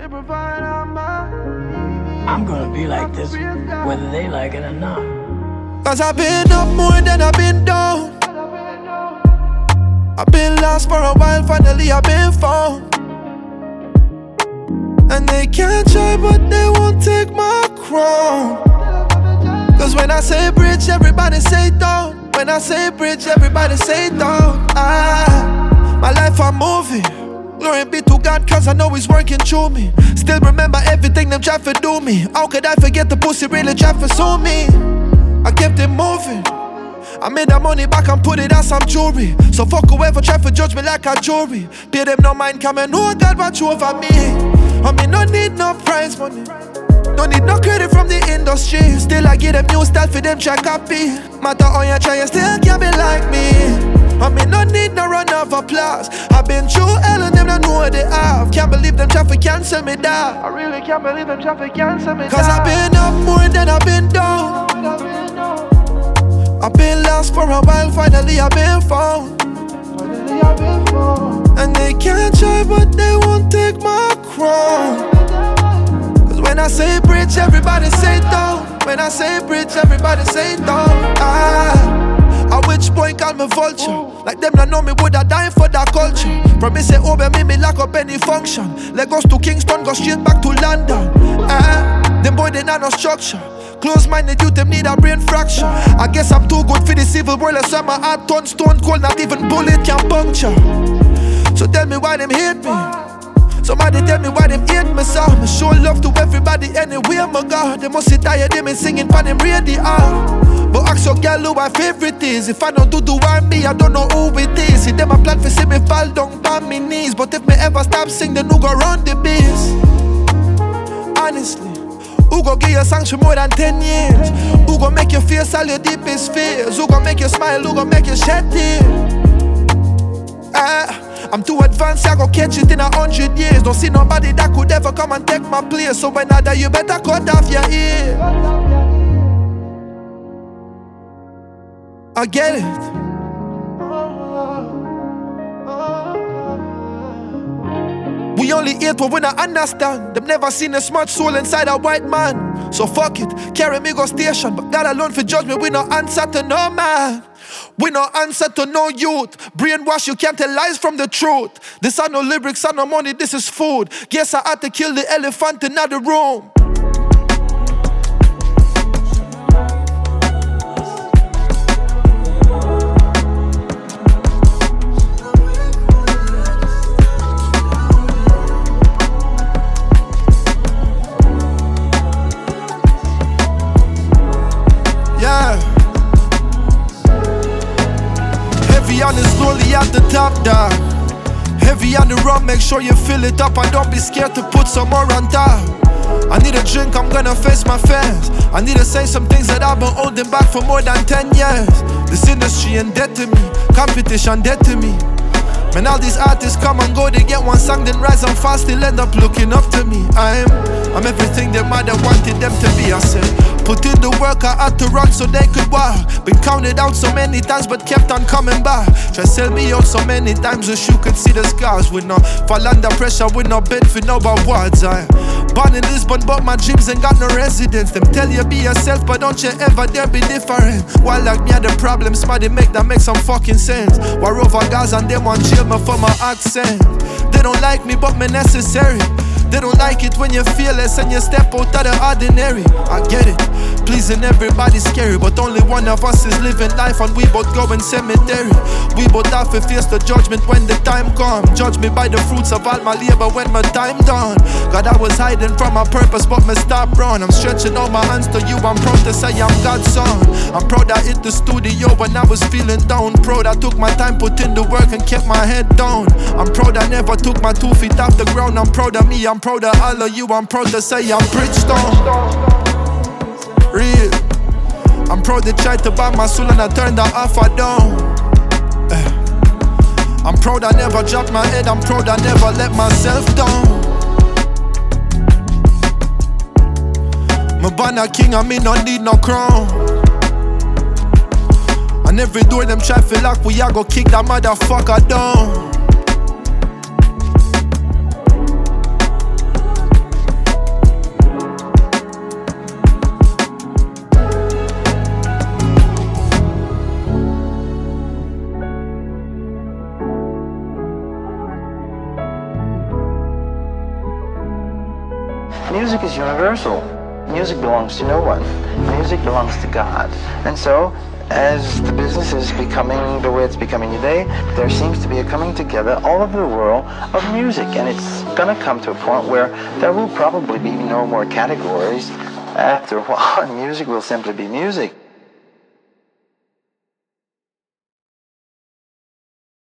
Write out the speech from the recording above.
I'm gonna be like this, whether they like it or not. Cause I've been up more than I've been down. I've been lost for a while, finally I've been found. And they can't try, but they won't take my crown. Cause when I say bridge, everybody say down. When I say bridge, everybody say down. My life a movie. Glory be to God, cause I know He's working through me. Still remember everything them try to do me. How could I forget the pussy really try to sue me? I kept it moving. I made that money back and put it on some jewelry. So fuck whoever try to judge me like a jury. Pay them no mind, come and know God watch over me. I mean, no need no prize money. Don't need no credit from the industry. Still I give them new style for them try copy. Matter how you try, you still can't be like me. I mean, no need no run of applause. I've been through hell and them don't know what they have. Can't believe them try to cancel me down. I really can't believe them try to cancel me down. Cause I've been up more than I've been down. I've been lost for a while, finally I've been found. And they can't try, but they won't take my crown. Cause when I say bridge, everybody say down. When I say bridge, everybody say down. A witch boy call me vulture. Like them that know me woulda die for that culture. Promise say over me lock up any function. Lagos to Kingston, go straight back to London. Them boy they not no structure. Close-minded youth, them need a brain fraction. I guess I'm too good for the civil war. Like some my heart turn stone cold, not even bullet can puncture. So tell me why them hate me. Somebody tell me why them hate me so. Me show love to everybody anywhere my God. They must sit tired, they me singing for them radio. But ask your girl who my favorite is. If I don't do the R&B, I don't know who it is. See them a plan for see me fall down on my knees. But if me ever stop sing, then who go run the biz? Honestly, who go give you songs for more than 10 years? Who go make you face all your deepest fears? Who go make you smile? Who go make you shed tears? I'm too advanced, I go catch it in 100 years. Don't see nobody that could ever come and take my place. So when I die, you better cut off your ear. I get it. We only hate what we not understand. Them never seen a smart soul inside a white man. So fuck it, carry me go station. But God alone for judge me, we no answer to no man. We no answer to no youth. Brainwash, you can't tell lies from the truth. This are no lyrics, are no money, this is food. Guess I had to kill the elephant in the room. Heavy on the slowly at the top, dog. Heavy on the rum, make sure you fill it up. And don't be scared to put some more on top. I need a drink, I'm gonna face my fears. I need to say some things that I've been holding back for more than 10 years. This industry ain't dead to me, competition dead to me. Man, all these artists come and go, they get one song, then rise and fall, still end up looking up to me. I'm everything their mother wanted them to be. I said, put in the work, I had to run so they could walk. Been counted out so many times, but kept on coming back. Try sell me out so many times, wish you could see the scars. We no fall under pressure, we no bed for no awards. Born in Lisbon, but my dreams ain't got no residence. Them tell you be yourself, but don't you ever dare be different. While like me, the problems, man, they make that make some fucking sense. War over guys and them want jail me for my accent. They don't like me, but me necessary. They don't like it when you're fearless and you step out of the ordinary. I get it, pleasing everybody's scary, but only one of us is living life and we both go in cemetery. We both have to face the judgment when the time comes. Judge me by the fruits of all my labor when my time done. God, I was hiding from my purpose, but me stop run. I'm stretching out my hands to you, I'm proud to say I'm God's son. I'm proud I hit the studio when I was feeling down. Proud I took my time, put in the work and kept my head down. I'm proud I never took my 2 feet off the ground. I'm proud of me, I'm proud of all of you. I'm proud to say I'm Bridgestone. Real. I'm proud to try to buy my soul and I turned the offer down. I'm proud I never dropped my head. I'm proud I never let myself down. Me born a king and me no need no crown. And every door them try to lock, we a go kick that motherfucker down. Music is universal. Music belongs to no one. Music belongs to God. And so, as the business is becoming the way it's becoming today, there seems to be a coming together all over the world of music. And it's going to come to a point where there will probably be no more categories. After a while, music will simply be music.